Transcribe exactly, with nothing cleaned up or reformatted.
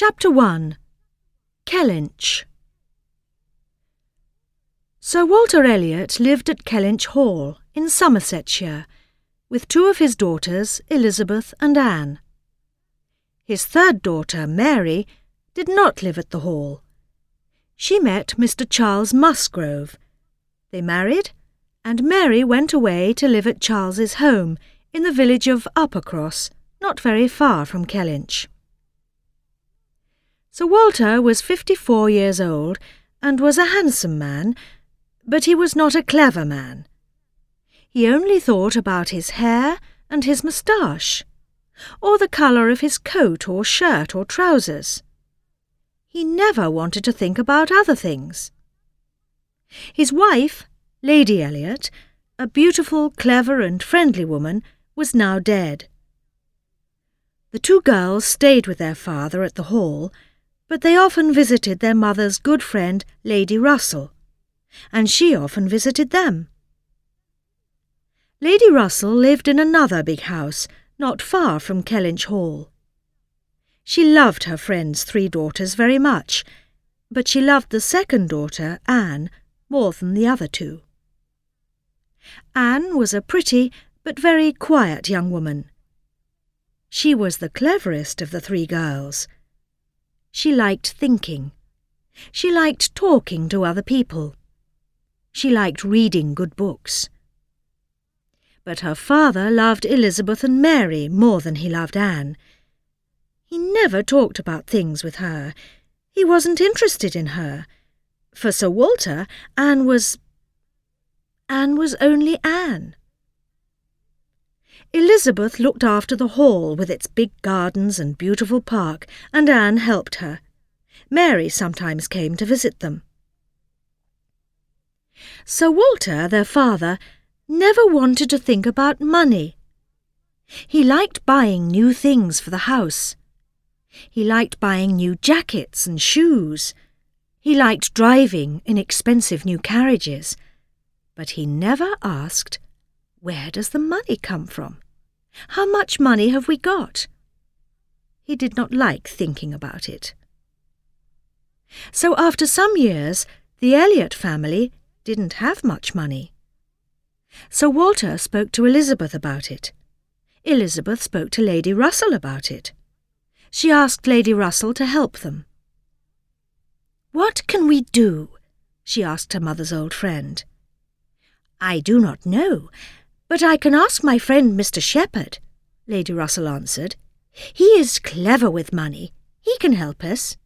Chapter one. Kellynch. Sir Walter Elliot lived at Kellynch Hall in Somersetshire with two of his daughters, Elizabeth and Anne. His third daughter, Mary, did not live at the Hall. She met Mister Charles Musgrove. They married, and Mary went away to live at Charles's home in the village of Uppercross, not very far from Kellynch. Sir Walter was fifty-four years old and was a handsome man, but he was not a clever man. He only thought about his hair and his moustache, or the colour of his coat or shirt or trousers. He never wanted to think about other things. His wife, Lady Elliot, a beautiful, clever and friendly woman, was now dead. The two girls stayed with their father at the Hall, but they often visited their mother's good friend, Lady Russell, and she often visited them. Lady Russell lived in another big house, not far from Kellynch Hall. She loved her friend's three daughters very much, but she loved the second daughter, Anne, more than the other two. Anne was a pretty but very quiet young woman. She was the cleverest of the three girls. She liked thinking. She liked talking to other people. She liked reading good books. But her father loved Elizabeth and Mary more than he loved Anne. He never talked about things with her. He wasn't interested in her. For Sir Walter, Anne was... Anne was only Anne. Elizabeth looked after the Hall with its big gardens and beautiful park, and Anne helped her. Mary sometimes came to visit them. Sir Walter, their father, never wanted to think about money. He liked buying new things for the house. He liked buying new jackets and shoes. He liked driving in expensive new carriages. But he never asked, "Where does the money come from? How much money have we got?" He did not like thinking about it. So after some years, the Elliot family didn't have much money. Sir Walter spoke to Elizabeth about it. Elizabeth spoke to Lady Russell about it. She asked Lady Russell to help them. "What can we do?" she asked her mother's old friend. "I do not know, but I can ask my friend Mister Shepherd," Lady Russell answered. "He is clever with money. He can help us."